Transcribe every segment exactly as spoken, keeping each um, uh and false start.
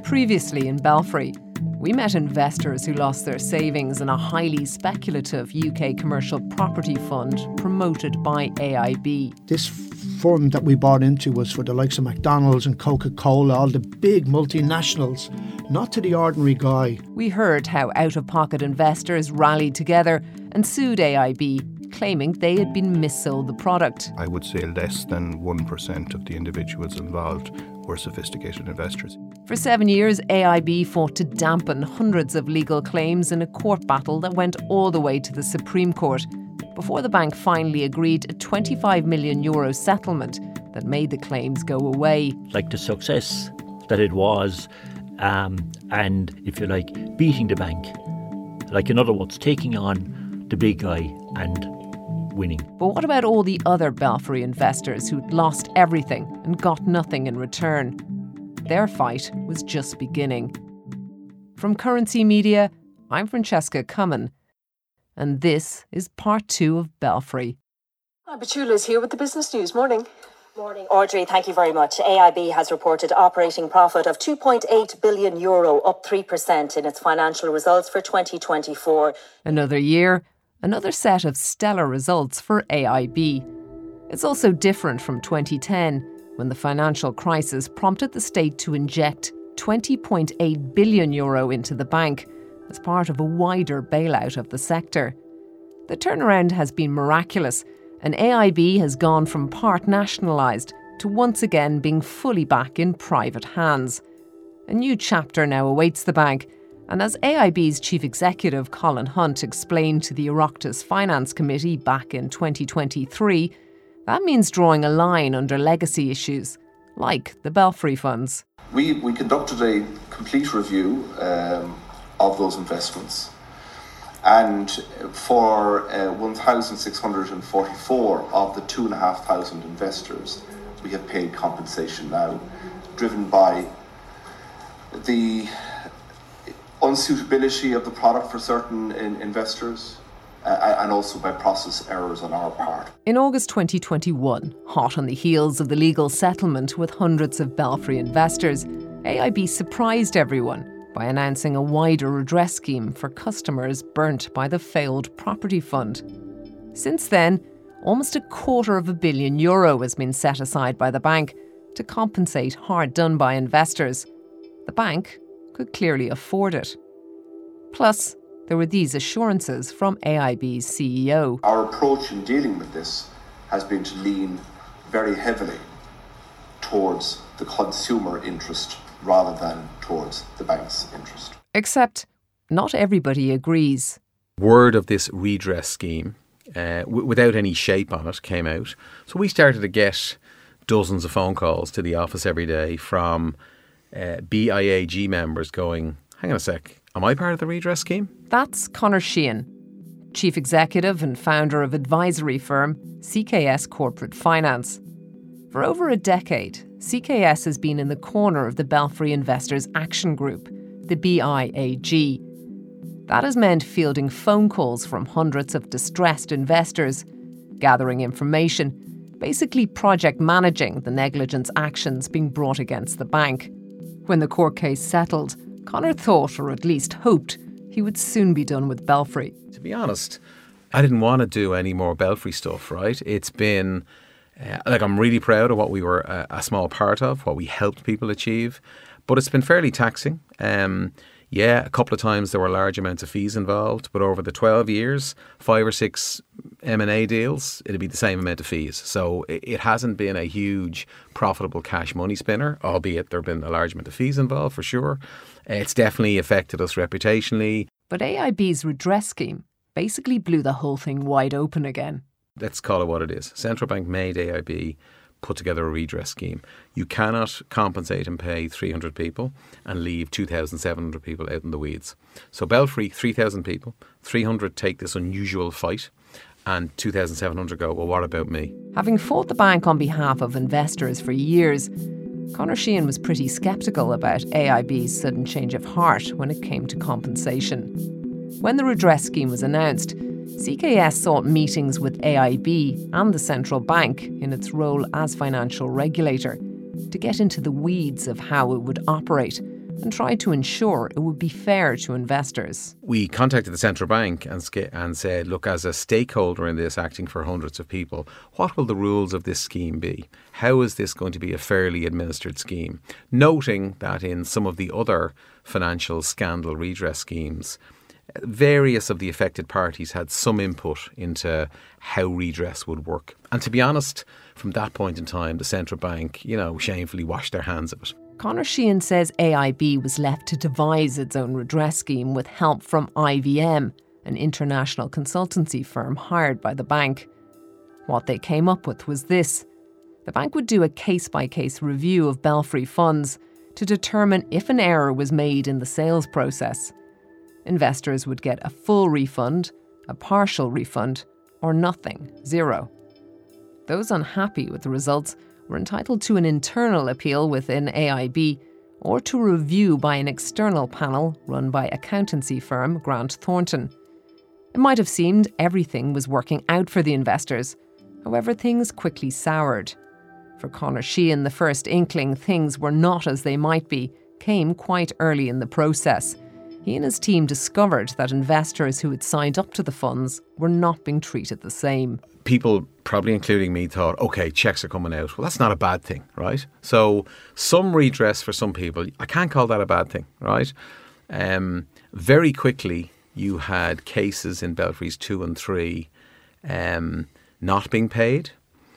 Previously in Belfry, we met investors who lost their savings in a highly speculative U K commercial property fund promoted by A I B. This fund that we bought into was for the likes of McDonald's and Coca-Cola, all the big multinationals, not to the ordinary guy. We heard how out-of-pocket investors rallied together and sued A I B, claiming they had been missold the product. I would say less than one percent of the individuals involved were sophisticated investors. For seven years, A I B fought to dampen hundreds of legal claims in a court battle that went all the way to the Supreme Court, before the bank finally agreed a twenty-five million euro settlement that made the claims go away. Like the success that it was, um, and if you like, beating the bank. Like, in other words, taking on the big guy and winning. But what about all the other Belfry investors who'd lost everything and got nothing in return? Their fight was just beginning. From Currency Media, I'm Francesca Cummin, and this is part two of Belfry. Hi, Petula is here with the business news. Morning. Morning, Audrey. Thank you very much. A I B has reported operating profit of two point eight billion euro, up three percent in its financial results for twenty twenty-four. Another year, another set of stellar results for A I B. It's also different from twenty ten, when the financial crisis prompted the state to inject twenty point eight billion euro into the bank as part of a wider bailout of the sector. The turnaround has been miraculous, and A I B has gone from part nationalised to once again being fully back in private hands. A new chapter now awaits the bank, and as A I B's chief executive Colin Hunt explained to the Oireachtas Finance Committee back in twenty twenty-three, that means drawing a line under legacy issues, like the Belfry funds. We, we conducted a complete review um, of those investments, and for uh, one thousand six hundred forty-four of the two thousand five hundred investors, we have paid compensation now, driven by the unsuitability of the product for certain in- investors, Uh, and also by process errors on our part. In August twenty twenty-one, hot on the heels of the legal settlement with hundreds of Belfry investors, A I B surprised everyone by announcing a wider redress scheme for customers burnt by the failed property fund. Since then, almost a quarter of a billion euro has been set aside by the bank to compensate hard-done-by investors. The bank could clearly afford it. Plus, there were these assurances from A I B's C E O. Our approach in dealing with this has been to lean very heavily towards the consumer interest rather than towards the bank's interest. Except not everybody agrees. Word of this redress scheme, uh, w- without any shape on it, came out. So we started to get dozens of phone calls to the office every day from uh, B I A G members going, hang on a sec, am I part of the redress scheme? That's Conor Sheehan, chief executive and founder of advisory firm C K S Corporate Finance. For over a decade, C K S has been in the corner of the Belfry Investors Action Group, the B I A G. That has meant fielding phone calls from hundreds of distressed investors, gathering information, basically project managing the negligence actions being brought against the bank. When the court case settled, Conor thought, or at least hoped, he would soon be done with Belfry. To be honest, I didn't want to do any more Belfry stuff, right? It's been, uh, like, I'm really proud of what we were a, a small part of, what we helped people achieve, but it's been fairly taxing. Um, yeah, a couple of times there were large amounts of fees involved, but over the twelve years, five or six M and A deals, it'd be the same amount of fees. So it, it hasn't been a huge profitable cash money spinner, albeit there have been a large amount of fees involved for sure. It's definitely affected us reputationally. But A I B's redress scheme basically blew the whole thing wide open again. Let's call it what it is. Central Bank made A I B put together a redress scheme. You cannot compensate and pay three hundred people and leave two thousand seven hundred people out in the weeds. So Belfry, three thousand people, three hundred take this unusual fight, and two thousand seven hundred go, well, what about me? Having fought the bank on behalf of investors for years, Conor Sheehan was pretty sceptical about A I B's sudden change of heart when it came to compensation. When the redress scheme was announced, C K S sought meetings with A I B and the central bank in its role as financial regulator to get into the weeds of how it would operate and tried to ensure it would be fair to investors. We contacted the central bank and, sca- and said, look, as a stakeholder in this, acting for hundreds of people, what will the rules of this scheme be? How is this going to be a fairly administered scheme? Noting that in some of the other financial scandal redress schemes, various of the affected parties had some input into how redress would work. And to be honest, from that point in time, the central bank, you know, shamefully washed their hands of it. Conor Sheehan says A I B was left to devise its own redress scheme with help from I V M, an international consultancy firm hired by the bank. What they came up with was this. The bank would do a case-by-case review of Belfry funds to determine if an error was made in the sales process. Investors would get a full refund, a partial refund, or nothing, zero. Those unhappy with the results were entitled to an internal appeal within A I B or to review by an external panel run by accountancy firm Grant Thornton. It might have seemed everything was working out for the investors. However, things quickly soured. For Conor Sheehan, the first inkling things were not as they might be came quite early in the process. He and his team discovered that investors who had signed up to the funds were not being treated the same. People, probably including me, thought, OK, checks are coming out. Well, that's not a bad thing, right? So some redress for some people, I can't call that a bad thing, right? Um, very quickly, you had cases in Belfries two and three um, not being paid.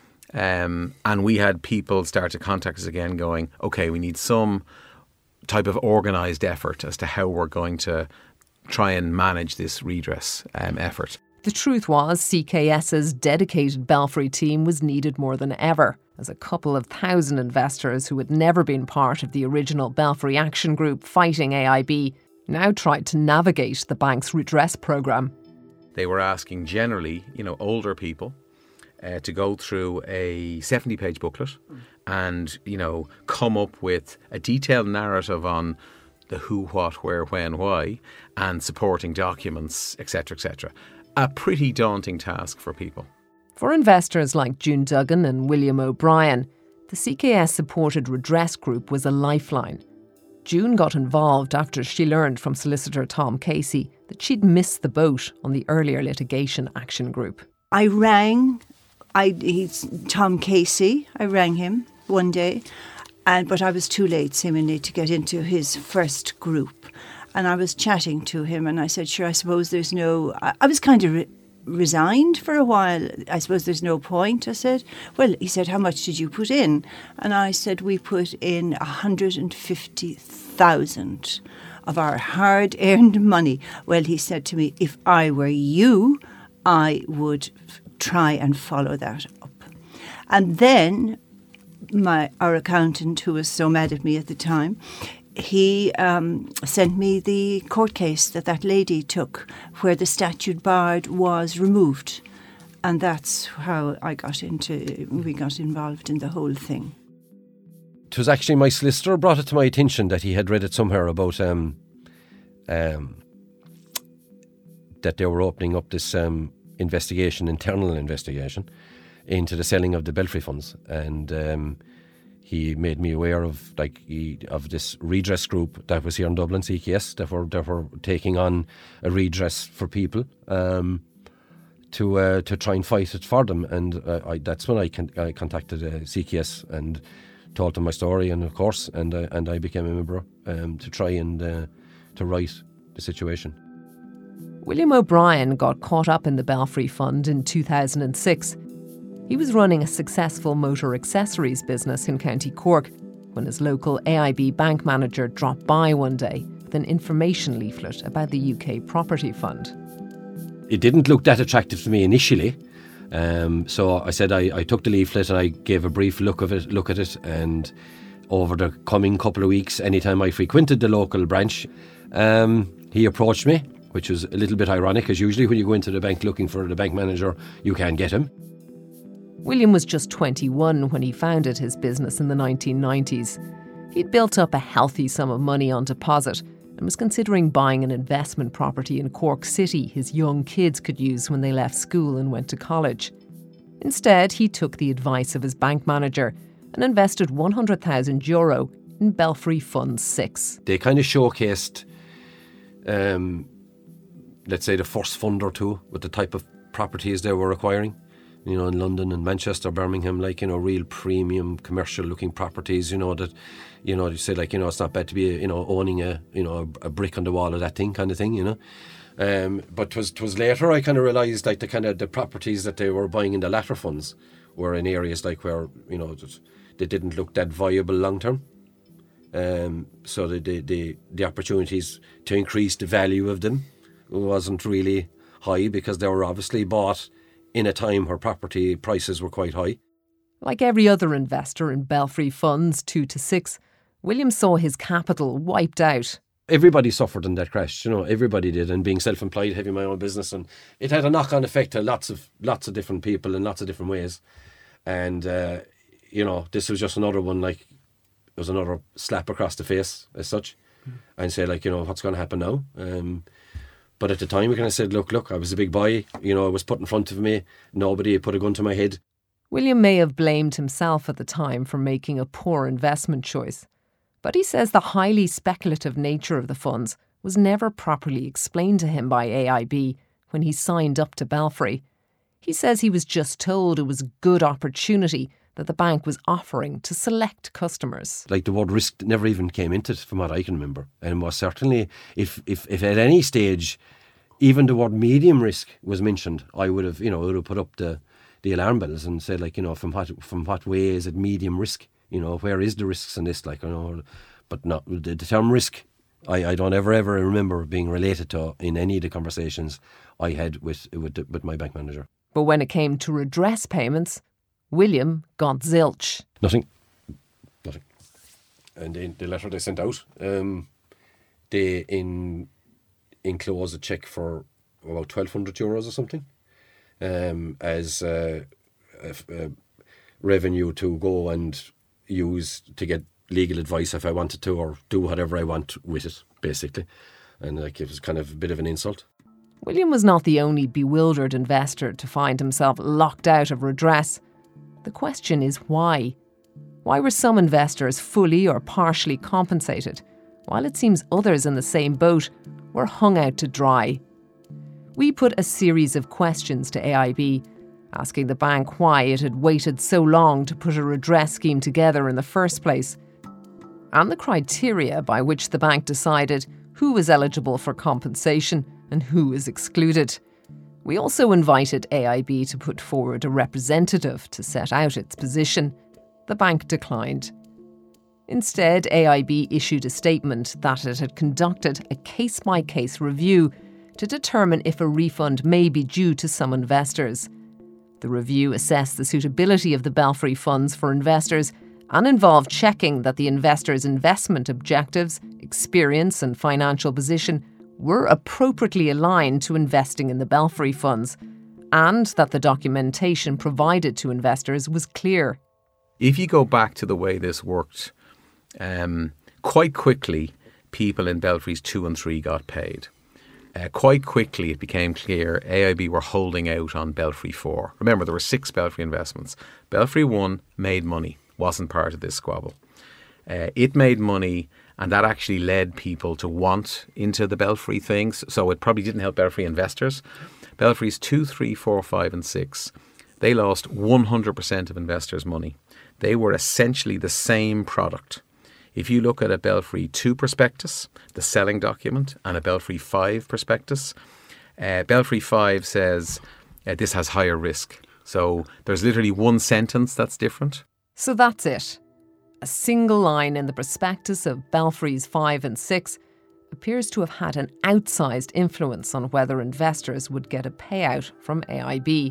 Um, and we had people start to contact us again going, OK, we need some type of organised effort as to how we're going to try and manage this redress um, effort. The truth was C K S's dedicated Belfry team was needed more than ever, as a couple of thousand investors who had never been part of the original Belfry Action Group fighting A I B now tried to navigate the bank's redress programme. They were asking generally, you know, older people uh, to go through a seventy-page booklet and, you know, come up with a detailed narrative on the who, what, where, when, why, and supporting documents, et cetera, et cetera. A pretty daunting task for people. For investors like June Duggan and William O'Brien, the C K S-supported redress group was a lifeline. June got involved after she learned from solicitor Tom Casey that she'd missed the boat on the earlier litigation action group. I rang, I, he's Tom Casey, I rang him one day, and but I was too late seemingly to get into his first group. And I was chatting to him and I said, sure, I suppose there's no... I, I was kind of re- resigned for a while. I suppose there's no point, I said. Well, he said, how much did you put in? And I said, we put in one hundred fifty thousand of our hard-earned money. Well, he said to me, if I were you, I would f- try and follow that up. And then my our accountant, who was so mad at me at the time, he um, sent me the court case that that lady took where the statute barred was removed. And that's how I got into, we got involved in the whole thing. It was actually my solicitor brought it to my attention that he had read it somewhere about um, um, that they were opening up this um, investigation, internal investigation, into the selling of the Belfry funds. And um, he made me aware of like he, of this redress group that was here in Dublin, C K S, that were, that were taking on a redress for people um, to uh, to try and fight it for them. And uh, I, that's when I, con- I contacted uh, C K S and told them my story, and of course, and uh, and I became a member um, to try and uh, to right the situation. William O'Brien got caught up in the Belfry Fund in two thousand six. He was running a successful motor accessories business in County Cork when his local A I B bank manager dropped by one day with an information leaflet about the U K Property Fund. It didn't look that attractive to me initially, um, so I said I, I took the leaflet and I gave a brief look of it, look at it, and over the coming couple of weeks, anytime I frequented the local branch, um, he approached me, which was a little bit ironic, because usually when you go into the bank looking for the bank manager, you can't get him. William was just twenty-one when he founded his business in the nineteen nineties. He'd built up a healthy sum of money on deposit and was considering buying an investment property in Cork City his young kids could use when they left school and went to college. Instead, he took the advice of his bank manager and invested one hundred thousand euro in Belfry Fund six. They kind of showcased, um, let's say, the first fund or two with the type of properties they were acquiring. You know, in London and Manchester, Birmingham, like, you know, real premium commercial looking properties, you know, that, you know, you say, like, you know, it's not bad to be, you know, owning a, you know, a brick on the wall of that thing kind of thing, you know. Um, but twas twas later I kind of realised, like, the kind of the properties that they were buying in the latter funds were in areas like where, you know, they didn't look that viable long term. Um, so the, the the the opportunities to increase the value of them wasn't really high, because they were obviously bought in a time where property prices were quite high. Like every other investor in Belfry Funds two to six, William saw his capital wiped out. Everybody suffered in that crash, you know, everybody did, and being self-employed, having my own business, and it had a knock-on effect to lots of lots of different people in lots of different ways. And, uh, you know, this was just another one, like, it was another slap across the face as such, mm. and say, like, you know, what's going to happen now? Um, But at the time, we kind of said, look, look, I was a big boy, you know, it was put in front of me, nobody put a gun to my head. William may have blamed himself at the time for making a poor investment choice, but he says the highly speculative nature of the funds was never properly explained to him by A I B when he signed up to Belfry. He says he was just told it was a good opportunity that the bank was offering to select customers. Like, the word risk never even came into it, from what I can remember. And most certainly, if, if, if at any stage, even the word medium risk was mentioned, I would have, you know, I would have put up the, the alarm bells and said, like, you know, from what from what way is it medium risk? You know, where is the risks in this? Like, you know, but not the, the term risk, I, I don't ever, ever remember being related to in any of the conversations I had with, with, with my bank manager. But when it came to redress payments, William got zilch. Nothing. Nothing. And in the letter they sent out, um, they in enclosed a cheque for about twelve hundred euros or something, um, as uh, a, a revenue to go and use to get legal advice if I wanted to, or do whatever I want with it, basically. And, like, it was kind of a bit of an insult. William was not the only bewildered investor to find himself locked out of redress. The question is why? Why were some investors fully or partially compensated, while it seems others in the same boat were hung out to dry? We put a series of questions to A I B, asking the bank why it had waited so long to put a redress scheme together in the first place, and the criteria by which the bank decided who was eligible for compensation and who was excluded. We also invited A I B to put forward a representative to set out its position. The bank declined. Instead, A I B issued a statement that it had conducted a case-by-case review to determine if a refund may be due to some investors. The review assessed the suitability of the Belfry funds for investors and involved checking that the investors' investment objectives, experience and financial position were appropriately aligned to investing in the Belfry funds, and that the documentation provided to investors was clear. If you go back to the way this worked, um, quite quickly people in Belfry's two and three got paid. Uh, quite quickly it became clear A I B were holding out on Belfry four. Remember, there were six Belfry investments. Belfry one made money, wasn't part of this squabble. Uh, it made money, and that actually led people to want into the Belfry things. So it probably didn't help Belfry investors. Belfry's two, three, four, five and six, they lost one hundred percent of investors' money. They were essentially the same product. If you look at a Belfry two prospectus, the selling document, and a Belfry five prospectus, uh, Belfry five says uh, this has higher risk. So there's literally one sentence that's different. So that's it. A single line in the prospectus of Belfry's five and six appears to have had an outsized influence on whether investors would get a payout from A I B.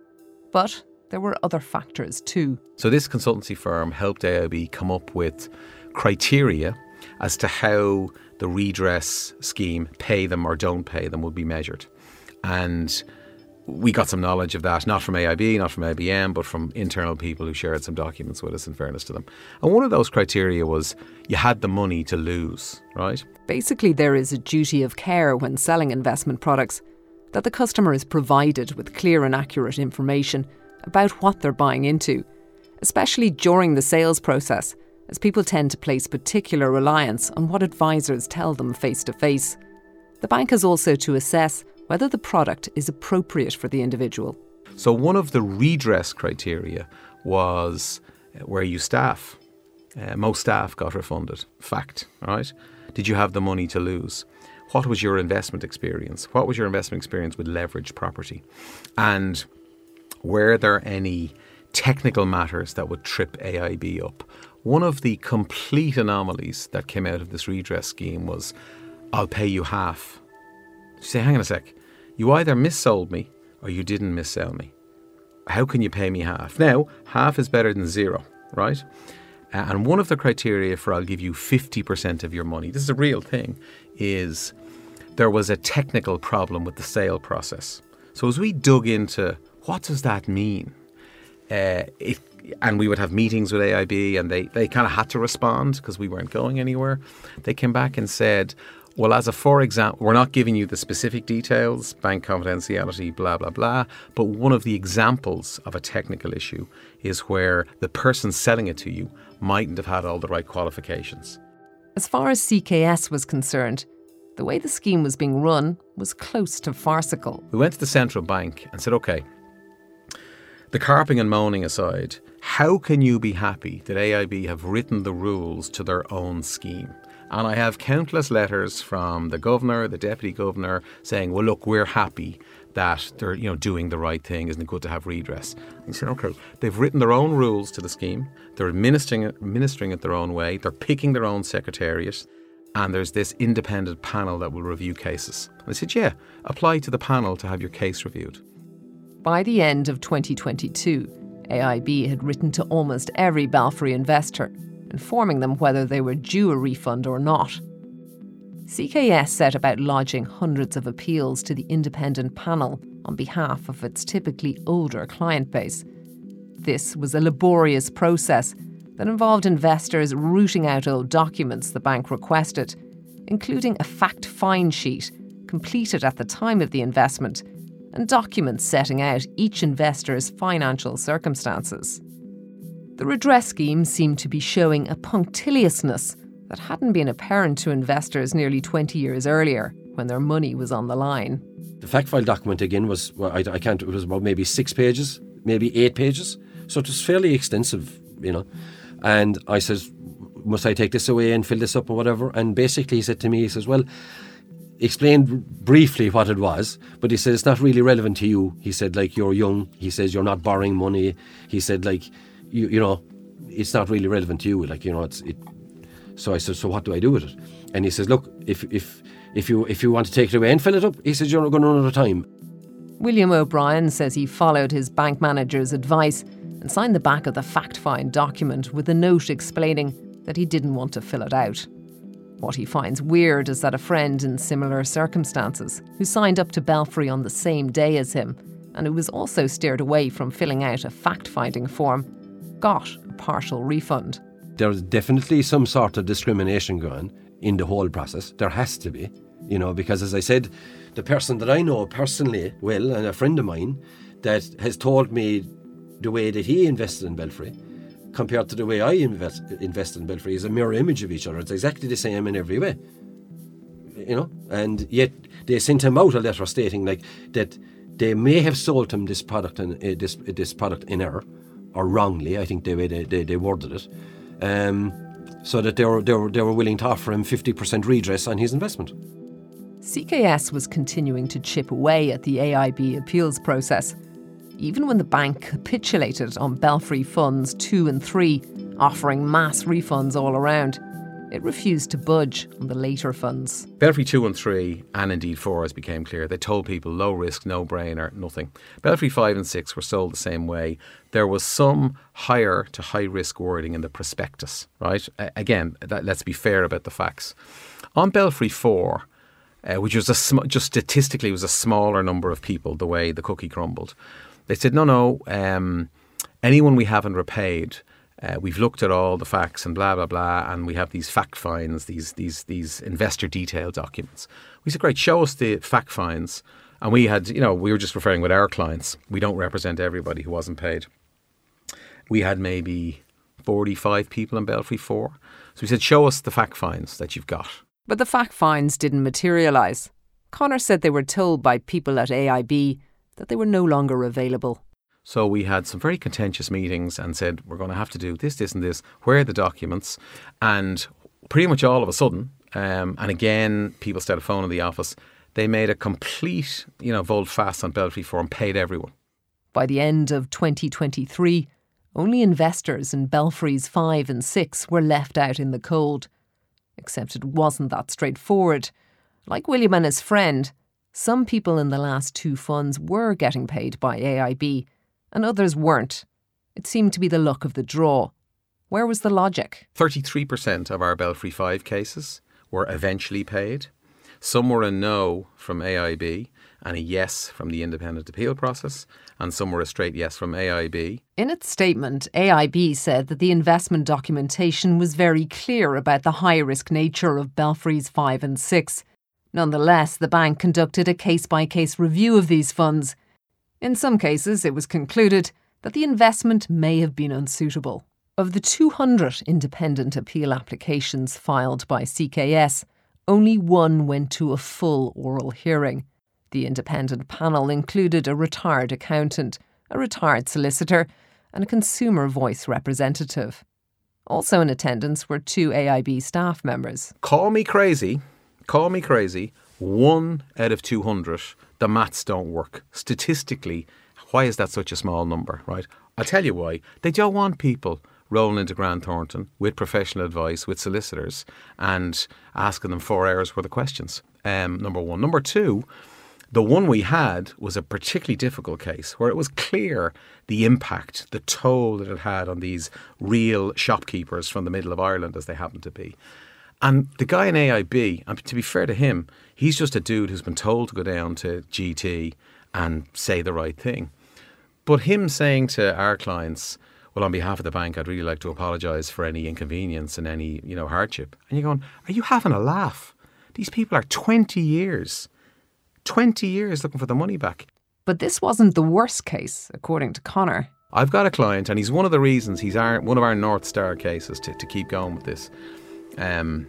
But there were other factors too. So this consultancy firm helped A I B come up with criteria as to how the redress scheme, pay them or don't pay them, would be measured. And we got some knowledge of that, not from A I B, not from I B M, but from internal people who shared some documents with us, in fairness to them. And one of those criteria was you had the money to lose, right? Basically, there is a duty of care when selling investment products, that the customer is provided with clear and accurate information about what they're buying into, especially during the sales process, as people tend to place particular reliance on what advisors tell them face-to-face. The bank has also to assess whether the product is appropriate for the individual. So one of the redress criteria was where you staff. Uh, most staff got refunded. Fact, right? Did you have the money to lose? What was your investment experience? What was your investment experience with leveraged property? And were there any technical matters that would trip A I B up? One of the complete anomalies that came out of this redress scheme was, I'll pay you half. You say, hang on a sec. You either missold me or you didn't missell me. How can you pay me half? Now, half is better than zero, right? Uh, and one of the criteria for I'll give you fifty percent of your money, this is a real thing, is there was a technical problem with the sale process. So as we dug into what does that mean, uh, it, and we would have meetings with A I B and they, they kind of had to respond because we weren't going anywhere. They came back and said, well, as a for example, we're not giving you the specific details, bank confidentiality, blah, blah, blah. But one of the examples of a technical issue is where the person selling it to you mightn't have had all the right qualifications. As far as C K S was concerned, the way the scheme was being run was close to farcical. We went to the central bank and said, OK, the carping and moaning aside, how can you be happy that A I B have written the rules to their own scheme? And I have countless letters from the governor, the deputy governor, saying, well, look, we're happy that they're, you know, doing the right thing. Isn't it good to have redress? And he said, OK, they've written their own rules to the scheme. They're administering it, administering it their own way. They're picking their own secretariat. And there's this independent panel that will review cases. And I said, yeah, apply to the panel to have your case reviewed. By the end of twenty twenty-two, A I B had written to almost every Belfry investor, informing them whether they were due a refund or not. C K S set about lodging hundreds of appeals to the independent panel on behalf of its typically older client base. This was a laborious process that involved investors rooting out old documents the bank requested, including a fact find sheet completed at the time of the investment and documents setting out each investor's financial circumstances. The redress scheme seemed to be showing a punctiliousness that hadn't been apparent to investors nearly twenty years earlier when their money was on the line. The fact file document again was, well, I, I can't, it was about maybe six pages, maybe eight pages. So it was fairly extensive, you know. And I says, must I take this away and fill this up or whatever? And basically he said to me, he says, well, explain briefly what it was, but he said, it's not really relevant to you. He said, like, you're young. He says, you're not borrowing money. He said, like, you, you know, it's not really relevant to you. Like, you know, it's, it. So I said, so what do I do with it? And he says, look, if, if, if you, if you want to take it away and fill it up, he says, you're going to run out of time. William O'Brien says he followed his bank manager's advice and signed the back of the fact-find document with a note explaining that he didn't want to fill it out. What he finds weird is that a friend in similar circumstances, who signed up to Belfry on the same day as him, and who was also steered away from filling out a fact-finding form, got a partial refund. There's definitely some sort of discrimination going in the whole process. There has to be, you know, because as I said, the person that I know personally well, and a friend of mine, that has told me the way that he invested in Belfry compared to the way I invest, invested in Belfry is a mirror image of each other. It's exactly the same in every way, you know. And yet they sent him out a letter stating like that they may have sold him this product and uh, this uh, this product in error or wrongly. I think the way they, they, they worded it, um, so that they were they were they were willing to offer him fifty percent redress on his investment. C K S was continuing to chip away at the A I B appeals process. Even when the bank capitulated on Belfry Funds two and three, offering mass refunds all around, it refused to budge on the later funds. Belfry two and three, and indeed four, as became clear, they told people low risk, no brainer, nothing. Belfry five and six were sold the same way. There was some higher to high risk wording in the prospectus, right? Uh, again, that, let's be fair about the facts. On Belfry four, uh, which was a sm- just statistically was a smaller number of people, the way the cookie crumbled, they said, no, no, um, anyone we haven't repaid, uh, we've looked at all the facts and blah, blah, blah, and we have these fact finds, these these these investor detail documents. We said, great, show us the fact finds. And we had, you know, we were just referring with our clients. We don't represent everybody who wasn't paid. We had maybe forty-five people in Belfry four. So we said, show us the fact finds that you've got. But the fact finds didn't materialise. Conor said they were told by people at A I B that they were no longer available. So we had some very contentious meetings and said, we're going to have to do this, this and this. Where are the documents? And pretty much all of a sudden, um, and again, people started phoning the office, they made a complete, you know, volte-face on Belfry four and paid everyone. By the end of twenty twenty-three, only investors in Belfry's five and six were left out in the cold. Except it wasn't that straightforward. Like William and his friend, some people in the last two funds were getting paid by A I B and others weren't. It seemed to be the luck of the draw. Where was the logic? thirty-three percent of our Belfry five cases were eventually paid. Some were a no from A I B and a yes from the independent appeal process, and some were a straight yes from A I B. In its statement, A I B said that the investment documentation was very clear about the high-risk nature of Belfry's five and six. Nonetheless, the bank conducted a case-by-case review of these funds. In some cases, it was concluded that the investment may have been unsuitable. Of the two hundred independent appeal applications filed by C K S, only one went to a full oral hearing. The independent panel included a retired accountant, a retired solicitor, and a consumer voice representative. Also in attendance were two A I B staff members. Call me crazy, call me crazy, one out of two hundred, the maths don't work. Statistically, why is that such a small number, right? I'll tell you why. They don't want people rolling into Grant Thornton with professional advice, with solicitors, and asking them four hours worth of questions. Um, number one. Number two, the one we had was a particularly difficult case where it was clear the impact, the toll that it had on these real shopkeepers from the middle of Ireland, as they happen to be. And the guy in A I B, and to be fair to him, he's just a dude who's been told to go down to G T and say the right thing. But him saying to our clients, well, on behalf of the bank, I'd really like to apologise for any inconvenience and any, you know, hardship. And you're going, are you having a laugh? These people are twenty years, twenty years looking for the money back. But this wasn't the worst case, according to Conor. I've got a client, and he's one of the reasons, he's our, one of our North Star cases to, to keep going with this. Um,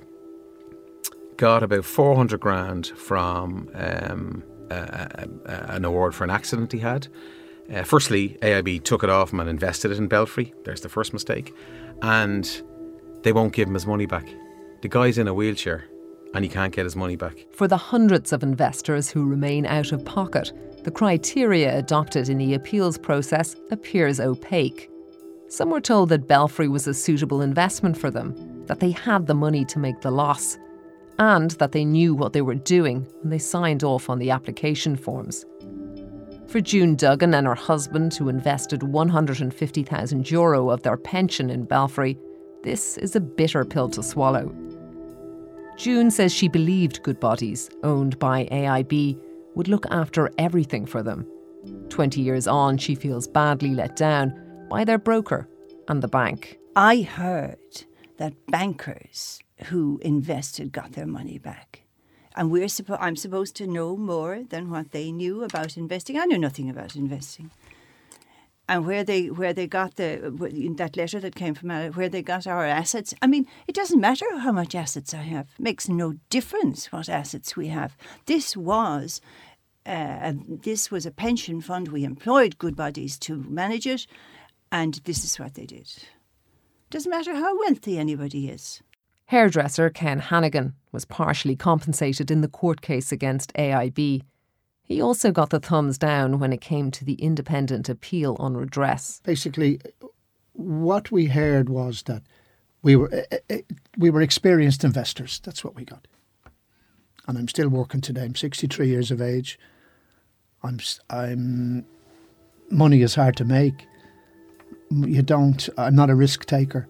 got about four hundred grand from um, uh, uh, an award for an accident he had. Uh, firstly, A I B took it off him and invested it in Belfry. There's the first mistake. And they won't give him his money back. The guy's in a wheelchair and he can't get his money back. For the hundreds of investors who remain out of pocket, the criteria adopted in the appeals process appears opaque. Some were told that Belfry was a suitable investment for them, that they had the money to make the loss, and that they knew what they were doing when they signed off on the application forms. For June Duggan and her husband, who invested one hundred fifty thousand euro of their pension in Belfry, this is a bitter pill to swallow. June says she believed Goodbodies, owned by A I B, would look after everything for them. Twenty years on, she feels badly let down by their broker and the bank. I heard that bankers who invested got their money back. And we're suppo- I'm supposed to know more than what they knew about investing. I knew nothing about investing. And where they where they got the that letter that came from where they got our assets. I mean, it doesn't matter how much assets I have. It makes no difference what assets we have. This was uh, this was a pension fund. We employed Goodbodies to manage it, and this is what they did. Doesn't matter how wealthy anybody is. Hairdresser Ken Hannigan was partially compensated in the court case against A I B. He also got the thumbs down when it came to the independent appeal on redress. Basically, what we heard was that we were uh, we were experienced investors. That's what we got. And I'm still working today. I'm sixty-three years of age. I'm I'm money is hard to make. You don't. I'm not a risk taker.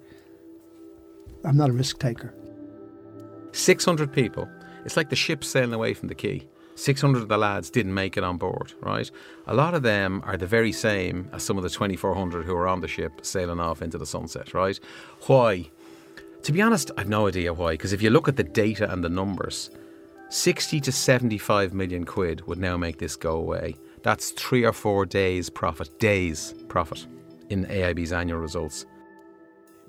I'm not a risk taker. six hundred people. It's like the ship sailing away from the quay. six hundred of the lads didn't make it on board, right? A lot of them are the very same as some of the twenty-four hundred who are on the ship sailing off into the sunset, right? Why? To be honest, I've no idea why. Because if you look at the data and the numbers, sixty to seventy-five million quid would now make this go away. That's three or four days profit, days profit in A I B's annual results.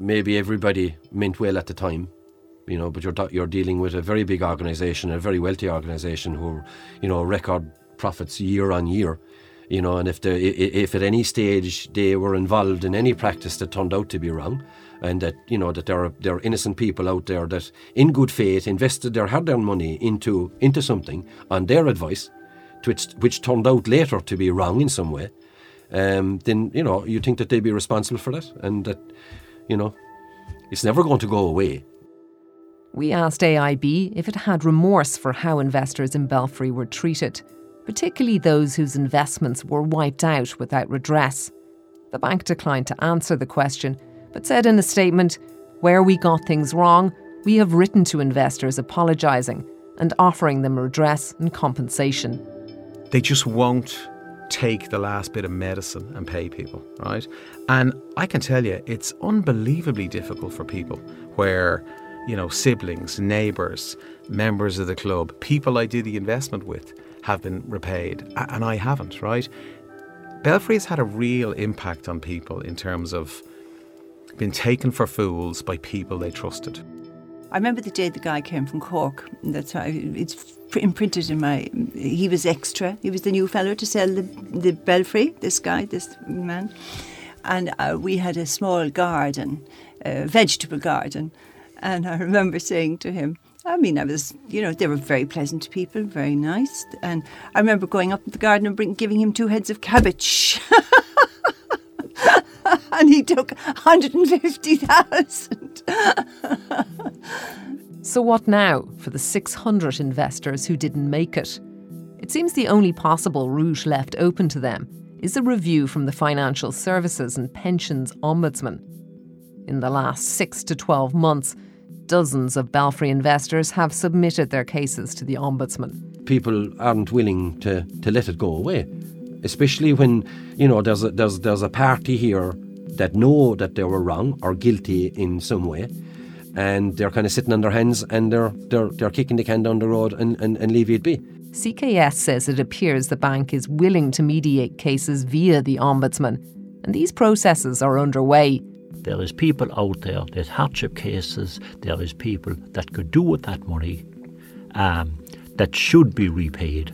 maybe everybody meant well at the time, you know, but you're you're dealing with a very big organisation, a very wealthy organisation who, you know, record profits year on year, you know, and if the if at any stage they were involved in any practice that turned out to be wrong, and that, you know, that there are there are innocent people out there that in good faith invested their hard-earned money into into something on their advice, which which turned out later to be wrong in some way, um, then, you know, you think that they'd be responsible for that, and that, you know, it's never going to go away. We asked A I B if it had remorse for how investors in Belfry were treated, particularly those whose investments were wiped out without redress. The bank declined to answer the question, but said in a statement, "Where we got things wrong, we have written to investors apologising and offering them redress and compensation." They just won't take the last bit of medicine and pay people, right? And I can tell you, it's unbelievably difficult for people where, you know, siblings, neighbours, members of the club, people I did the investment with have been repaid, and I haven't, right? Belfry has had a real impact on people in terms of being taken for fools by people they trusted. I remember the day the guy came from Cork. That's why it's imprinted in my... He was extra. He was the new fellow to sell the, the Belfry, this guy, this man. And uh, we had a small garden, a vegetable garden. And I remember saying to him, I mean, I was, you know, they were very pleasant people, very nice. And I remember going up to the garden and bring, giving him two heads of cabbage. And he took one hundred fifty thousand. So what now for the six hundred investors who didn't make it? It seems the only possible route left open to them is a review from the Financial Services and Pensions Ombudsman. In the last six to twelve months, dozens of Belfry investors have submitted their cases to the Ombudsman. People aren't willing to, to let it go away, especially when, you know, there's a, there's there's a party here that know that they were wrong or guilty in some way, and they're kind of sitting on their hands and they're they're they're kicking the can down the road and, and, and leave it be. C K S says it appears the bank is willing to mediate cases via the Ombudsman, and these processes are underway. There is people out there, there's hardship cases, there is people that could do with that money, um, that should be repaid,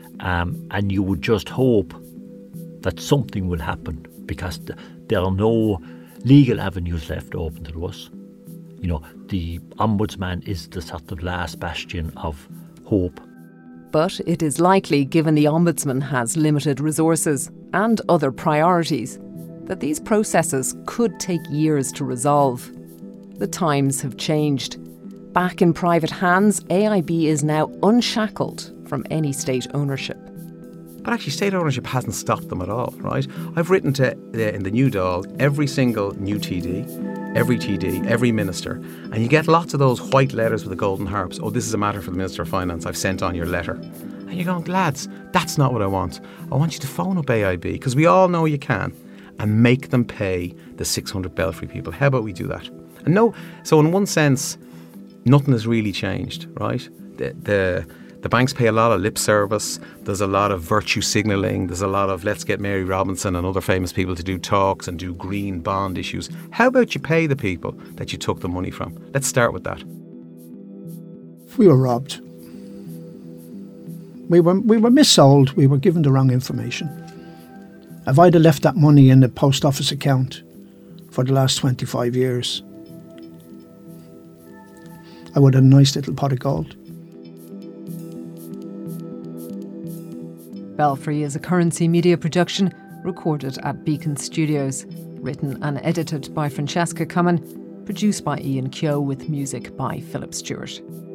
um, and you would just hope that something will happen, because th- there are no legal avenues left open to us. You know, the Ombudsman is the sort of last bastion of hope. But it is likely, given the Ombudsman has limited resources and other priorities, that these processes could take years to resolve. The times have changed. Back in private hands, A I B is now unshackled from any state ownership. But actually, state ownership hasn't stopped them at all, right? I've written to, uh, in the new Dáil, every single new T D, every T D, every minister, and you get lots of those white letters with the golden harps. Oh, this is a matter for the Minister of Finance. I've sent on your letter. And you're going, lads, that's not what I want. I want you to phone up A I B, because we all know you can, and make them pay the six hundred Belfry people. How about we do that? And no, so in one sense, nothing has really changed, right? The, the the banks pay a lot of lip service. There's a lot of virtue signalling. There's a lot of let's get Mary Robinson and other famous people to do talks and do green bond issues. How about you pay the people that you took the money from? Let's start with that. We were robbed. We were we were missold. We were given the wrong information. If I'd have left that money in the post office account for the last twenty-five years, I would have a nice little pot of gold. Belfry is a Currency Media production recorded at Beacon Studios, written and edited by Francesca Cummin, produced by Ian Keogh with music by Philip Stewart.